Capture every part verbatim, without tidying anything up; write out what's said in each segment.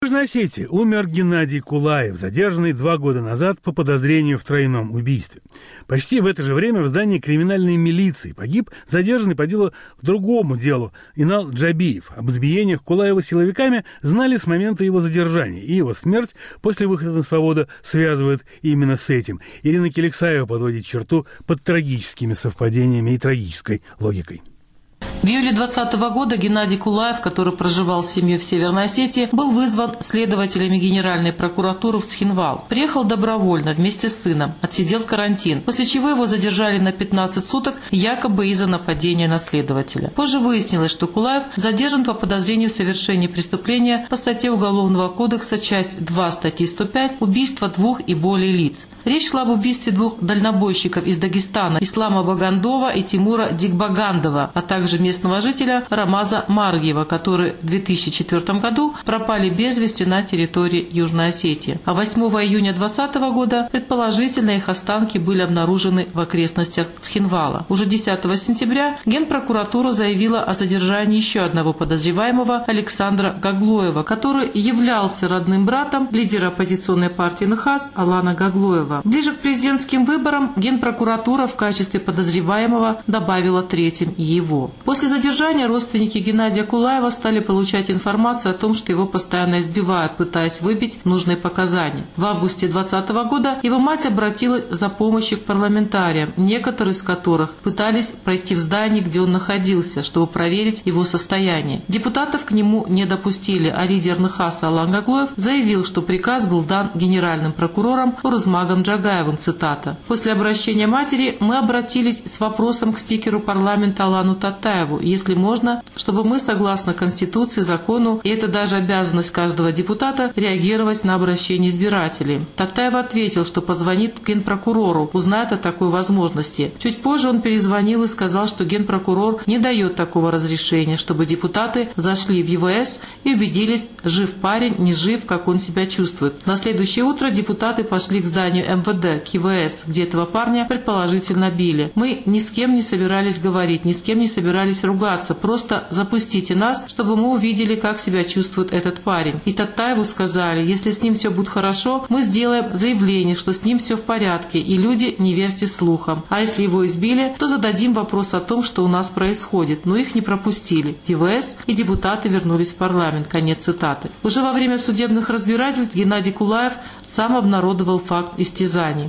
В Южной Осетии умер Геннадий Кулаев, задержанный два года назад по подозрению в тройном убийстве. Почти в это же время в здании криминальной милиции погиб задержанный по делу к другому делу Инал Джабиев. Об избиениях Кулаева силовиками знали с момента его задержания, и его смерть после выхода на свободу связывают именно с этим. Ирина Келексаева подводит черту под трагическими совпадениями и трагической логикой. В июле двадцатого года Геннадий Кулаев, который проживал с семьей в Северной Осетии, был вызван следователями Генеральной прокуратуры в Цхинвал. Приехал добровольно вместе с сыном, отсидел карантин, после чего его задержали на пятнадцать суток якобы из-за нападения на следователя. Позже выяснилось, что Кулаев задержан по подозрению в совершении преступления по статье Уголовного кодекса, часть два статьи сто пять, убийство двух и более лиц. Речь шла об убийстве двух дальнобойщиков из Дагестана, Ислама Багандова и Тимура Дикбагандова, а также местного жителя Рамаза Маргиева, которые в две тысячи четвёртом году пропали без вести на территории Южной Осетии. А восьмого июня двадцатого года предположительно их останки были обнаружены в окрестностях Цхинвала. Уже десятого сентября Генпрокуратура заявила о задержании еще одного подозреваемого, Александра Гаглоева, который являлся родным братом лидера оппозиционной партии НХАС Алана Гаглоева. Ближе к президентским выборам Генпрокуратура в качестве подозреваемого добавила третьим его. После задержания родственники Геннадия Кулаева стали получать информацию о том, что его постоянно избивают, пытаясь выбить нужные показания. В августе двадцатого года его мать обратилась за помощью к парламентариям, некоторые из которых пытались пройти в здание, где он находился, чтобы проверить его состояние. Депутатов к нему не допустили, а лидер НХАСа Алан Гаглоев заявил, что приказ был дан генеральным прокурором Урзмагом Джагаевым, цитата. «После обращения матери мы обратились с вопросом к спикеру парламента Алану Татаеву, если можно, чтобы мы, согласно Конституции, закону, и это даже обязанность каждого депутата, реагировать на обращение избирателей. Татаев ответил, что позвонит генпрокурору, узнает о такой возможности. Чуть позже он перезвонил и сказал, что генпрокурор не дает такого разрешения, чтобы депутаты зашли в ЕВС и убедились, жив парень, не жив, как он себя чувствует. На следующее утро депутаты пошли к зданию эм вэ дэ, к ЕВС, где этого парня предположительно били. Мы ни с кем не собирались говорить, ни с кем не собирались ругаться, просто запустите нас, чтобы мы увидели, как себя чувствует этот парень. И Татаеву сказали, если с ним все будет хорошо, мы сделаем заявление, что с ним все в порядке, и люди, не верьте слухам. А если его избили, то зададим вопрос о том, что у нас происходит, но их не пропустили. ЕВС и депутаты вернулись в парламент». Конец цитаты. Уже во время судебных разбирательств Геннадий Кулаев сам обнародовал факт истязаний.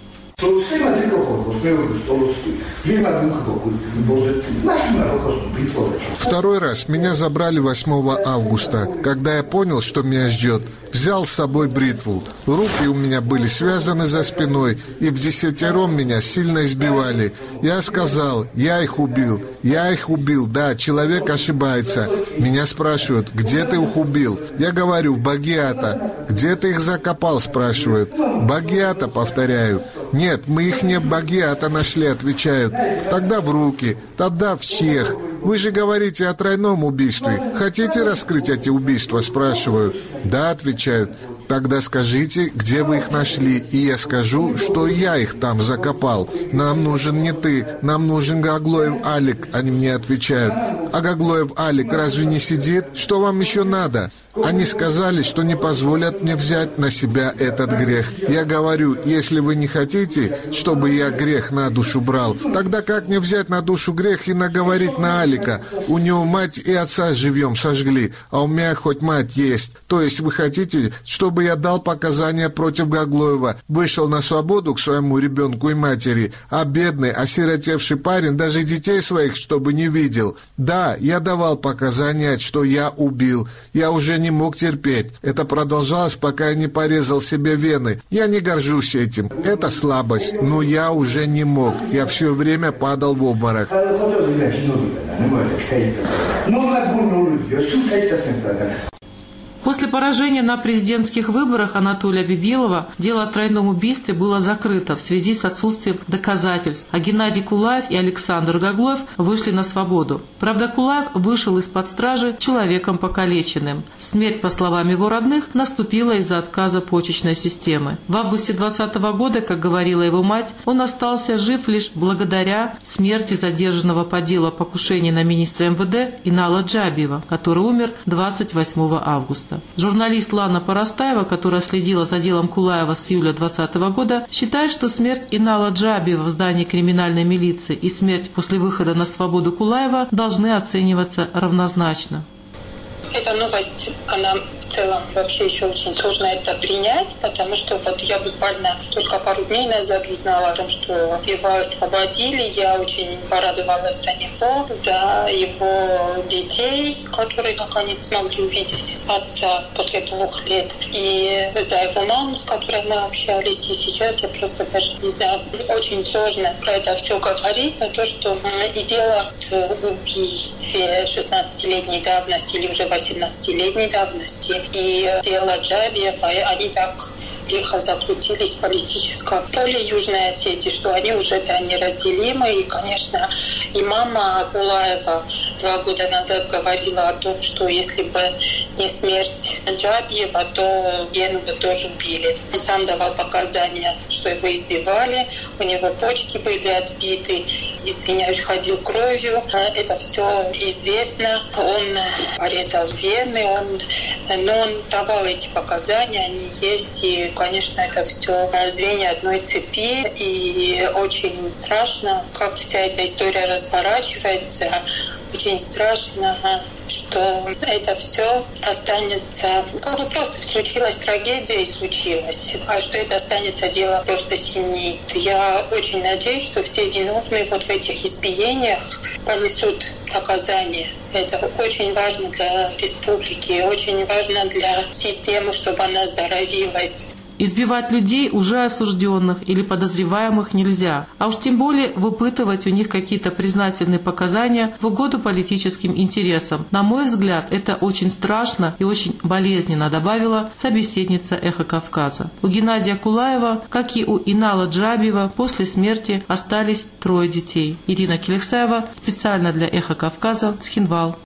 Второй раз меня забрали восьмого августа, когда я понял, что меня ждет. Взял с собой бритву. Руки у меня были связаны за спиной, и вдесятером меня сильно избивали. Я сказал, я их убил, я их убил, да, человек ошибается. Меня спрашивают, где ты их убил? Я говорю, в Багиата. Где ты их закопал, спрашивают. Багиата, повторяю. Нет, мы их не в Багиата нашли, отвечают. Тогда в руки, тогда всех. Вы же говорите о тройном убийстве. Хотите раскрыть эти убийства, спрашиваю. Да, отвечают. Тогда скажите, где вы их нашли, и я скажу, что я их там закопал. Нам нужен не ты, нам нужен Гаглоев Алик, они мне отвечают. А Гаглоев Алик разве не сидит? Что вам еще надо? Они сказали, что не позволят мне взять на себя этот грех. Я говорю, если вы не хотите, чтобы я грех на душу брал, тогда как мне взять на душу грех и наговорить на Алика? У него мать и отца живьем сожгли, а у меня хоть мать есть. То есть вы хотите, чтобы я дал показания против Гаглоева, вышел на свободу к своему ребенку и матери, а бедный, осиротевший парень даже детей своих, чтобы не видел? Да, я давал показания, что я убил. Я уже не мог терпеть. Это продолжалось, пока я не порезал себе вены. Я не горжусь этим. Это слабость, но я уже не мог. Я все время падал в обморок. После поражения на президентских выборах Анатолия Бибилова дело о тройном убийстве было закрыто в связи с отсутствием доказательств, а Геннадий Кулаев и Александр Гаглоев вышли на свободу. Правда, Кулаев вышел из-под стражи человеком покалеченным. Смерть, по словам его родных, наступила из-за отказа почечной системы. В августе двадцатого года, как говорила его мать, он остался жив лишь благодаря смерти задержанного по делу о покушении на министра эм вэ дэ Инала Джабиева, который умер двадцать восьмого августа. августа. Журналист Лана Поростаева, которая следила за делом Кулаева с июля двадцатого года, считает, что смерть Инала Джабиева в здании криминальной милиции и смерть после выхода на свободу Кулаева должны оцениваться равнозначно. Эта новость, она в целом вообще еще очень сложно это принять, потому что вот я буквально только пару дней назад узнала о том, что его освободили. Я очень порадовалась за него, за его детей, которые наконец смогли увидеть отца после двух лет, и за его маму, с которой мы общались. И сейчас я просто даже не знаю, очень сложно про это все говорить, но то, что и дело в убийстве шестнадцатилетней давности или уже восемнадцатилетней давности, и дело Джабиева, они так лихо закрутились в политическом поле Южной Осетии, что они уже да, неразделимы. И, конечно, и мама Кулаева два года назад говорила о том, что если бы не смерть Джабиева, то Гену бы тоже убили. Он сам давал показания, что его избивали, у него почки были отбиты, извиняюсь, ходил кровью. Это все известно. Он порезал вены, он, но он давал эти показания, они есть, и, конечно, это все звенья одной цепи, и очень страшно, как вся эта история разворачивается. Очень страшно, что это все останется, как бы просто случилась трагедия и случилось, а что это останется дело просто семьи. Я очень надеюсь, что все виновные вот в этих избиениях понесут наказание. Это очень важно для республики, очень важно для системы, чтобы она здоровилась. Избивать людей, уже осужденных или подозреваемых, нельзя, а уж тем более выпытывать у них какие-то признательные показания в угоду политическим интересам. На мой взгляд, это очень страшно и очень болезненно, добавила собеседница «Эхо Кавказа». У Геннадия Кулаева, как и у Инала Джабиева, после смерти остались трое детей. Ирина Келексаева, специально для «Эхо Кавказа», Цхинвал.